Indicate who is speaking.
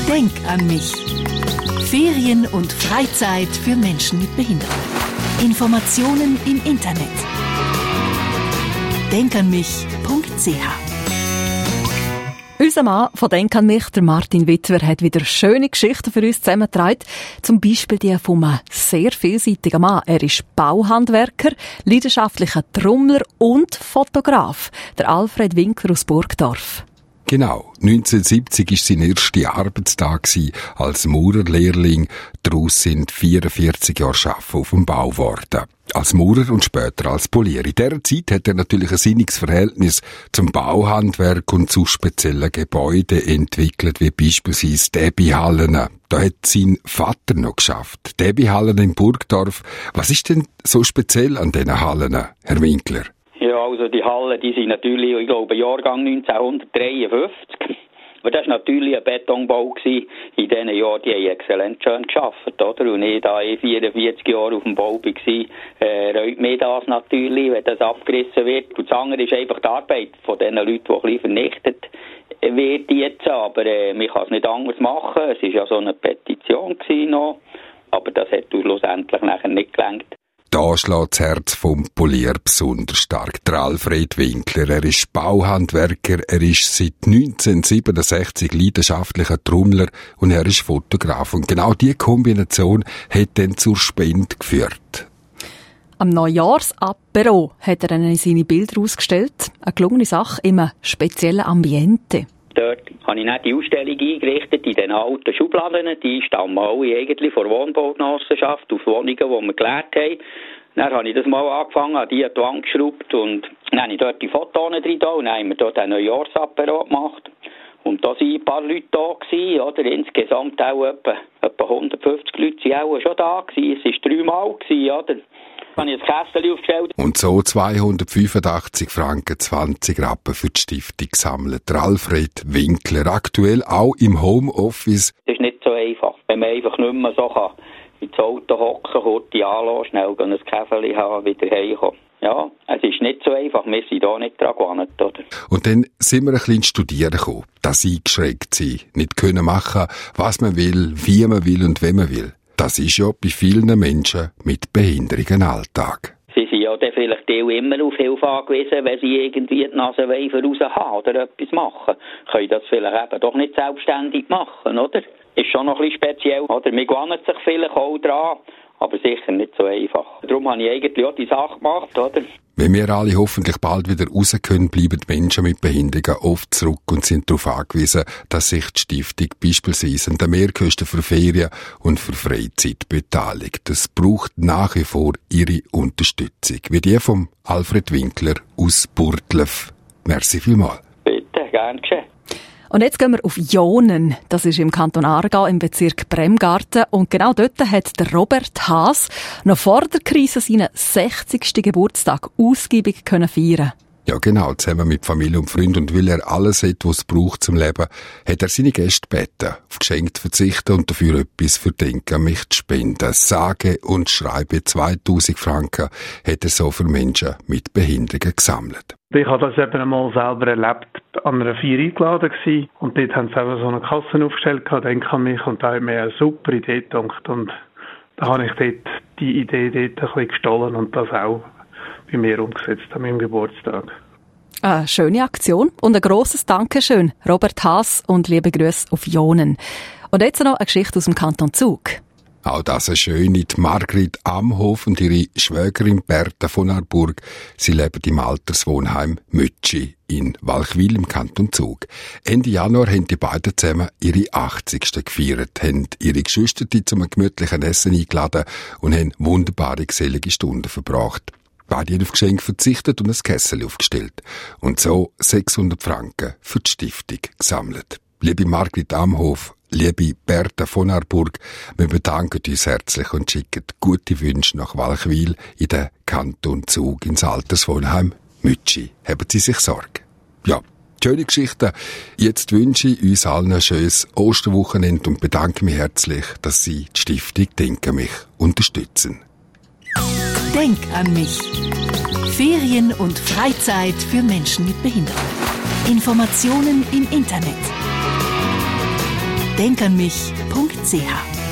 Speaker 1: Denk an mich. Ferien und Freizeit für Menschen mit Behinderung. Informationen im Internet. denkanmich.ch.
Speaker 2: Unser Mann von «Denk an mich», der Martin Wittwer, hat wieder schöne Geschichten für uns zusammengetragen. Zum Beispiel die von einem sehr vielseitigen Mann. Er ist Bauhandwerker, leidenschaftlicher Trommler und Fotograf. Der Alfred Winkler aus Burgdorf.
Speaker 3: Genau, 1970 war sein erster Arbeitstag als Maurerlehrling. Daraus sind 44 Jahre Arbeiten auf dem Bau geworden. Als Maurer und später als Polier. In dieser Zeit hat er natürlich ein sinniges Verhältnis zum Bauhandwerk und zu speziellen Gebäuden entwickelt, wie beispielsweise Debbie-Hallen. Da hat sein Vater noch geschafft. Debbie-Hallen in Burgdorf. Was ist denn so speziell an diesen Hallen, Herr Winkler?
Speaker 4: Ja, also die Hallen, die sind natürlich, ich glaube, Jahrgang 1953. Aber das war natürlich ein Betonbau gewesen. In diesen Jahren, die haben exzellent schön gearbeitet, oder? Und ich, da ich 44 Jahre auf dem Bau war, reut mir das natürlich, wenn das abgerissen wird. Und das andere ist einfach die Arbeit von den Leuten, die ein bisschen vernichtet wird jetzt. Aber man kann es nicht anders machen. Es war ja so eine Petition gewesen noch. Aber das hat schlussendlich nachher nicht gelangt.
Speaker 3: Da schlägt das Herz vom Polier besonders stark. Der Alfred Winkler, er ist Bauhandwerker, er ist seit 1967 leidenschaftlicher Trommler und er ist Fotograf. Und genau diese Kombination hat dann zur Spende geführt.
Speaker 2: Am Neujahrsapero hat er dann seine Bilder ausgestellt. Eine gelungene Sache in einem speziellen Ambiente.
Speaker 4: Dort habe ich dann die Ausstellung eingerichtet in den alten Schubladen. Die stammen alle eigentlich von der Wohnbaugenossenschaft auf Wohnungen, die wir gelernt haben. Dann habe ich das mal angefangen, an die an die Wand geschraubt und dann habe ich dort die Fotos drin und dann haben wir dort einen Neujahrsapero gemacht. Und da waren ein paar Leute da gewesen, oder? Insgesamt auch etwa 150 Leute sind auch schon da gewesen. Es war 3 Mal gewesen, oder? Dann habe ich das Kästchen aufgestellt.
Speaker 3: Und so 285 Franken 20 Rappen für die Stiftung gesammelt. Der Alfred Winkler, aktuell auch im Homeoffice.
Speaker 4: Das ist nicht so einfach, wenn man einfach nicht mehr so kann ins Auto hocken, kurz anlassen, schnell ein Käferli haben, wieder heimkommen. Ja, es ist nicht so einfach, wir sind da nicht dran gewohnt, oder?
Speaker 3: Und dann sind wir ein bisschen ins Studieren gekommen, dass eingeschränkt sein, nicht können machen, was man will, wie man will und wenn man will. Das ist ja bei vielen Menschen mit Behinderung ein Alltag.
Speaker 4: Sie sind ja dann vielleicht immer auf Hilfe angewiesen, wenn sie irgendwie die Nase raus haben oder etwas machen. Können das vielleicht eben doch nicht selbstständig machen, oder? Ist schon noch ein bisschen speziell, oder? Man gewöhnt sich vielleicht auch dran, aber sicher nicht so einfach. Darum habe ich eigentlich auch die Sache gemacht, oder?
Speaker 3: Wenn wir alle hoffentlich bald wieder raus können, bleiben Menschen mit Behinderungen oft zurück und sind darauf angewiesen, dass sich die Stiftung beispielsweise an den Mehrkosten für Ferien und für Freizeit beteiligt. Es braucht nach wie vor ihre Unterstützung, wie die vom Alfred Winkler aus Burgdorf. Merci vielmals.
Speaker 4: Bitte, gern geschehen.
Speaker 2: Und jetzt gehen wir auf Jonen. Das ist im Kanton Aargau im Bezirk Bremgarten. Und genau dort hat der Robert Haas noch vor der Krise seinen 60. Geburtstag ausgiebig feiern.
Speaker 3: Ja genau, zusammen mit Familie und Freunden. Und weil er alles hat, was es braucht zum Leben, hat er seine Gäste gebeten, auf Geschenke zu verzichten und dafür etwas für Denk an mich zu spenden. Sage und schreibe 2000 Franken hat er so für Menschen mit Behinderungen gesammelt.
Speaker 5: Ich habe das eben einmal selber erlebt, an einer Feier eingeladen gewesen. Und dort haben sie eben so eine Kasse aufgestellt, Denk an mich, und da hat mir eine super Idee gedacht. Und da habe ich dort die Idee dort ein bisschen gestohlen und das auch bei mir umgesetzt an meinem Geburtstag.
Speaker 2: Eine schöne Aktion und ein grosses Dankeschön, Robert Haas, und liebe Grüße auf Jonen. Und jetzt noch eine Geschichte aus dem Kanton Zug.
Speaker 3: Auch das eine schöne, die Margrit Amhof und ihre Schwägerin Bertha von Arburg. Sie leben im Alterswohnheim Mütschi in Walchwil im Kanton Zug. Ende Januar haben die beiden zusammen ihre 80. gefeiert, haben ihre Geschwister zum gemütlichen Essen eingeladen und haben wunderbare, gesellige Stunden verbracht. Beide haben auf Geschenke verzichtet und ein Kessel aufgestellt. Und so 600 Franken für die Stiftung gesammelt. Liebe Margrit Amhof, liebe Bertha von Arburg, wir bedanken uns herzlich und schicken gute Wünsche nach Walchwil in den Kanton Zug ins Alterswohnheim Mütschi. Haben Sie sich Sorge. Ja, schöne Geschichte. Jetzt wünsche ich uns allen ein schönes Osterwochenende und bedanke mich herzlich, dass Sie die Stiftung Denk an mich unterstützen.
Speaker 1: Denk an mich. Ferien und Freizeit für Menschen mit Behinderung. Informationen im Internet. denkanmich.ch.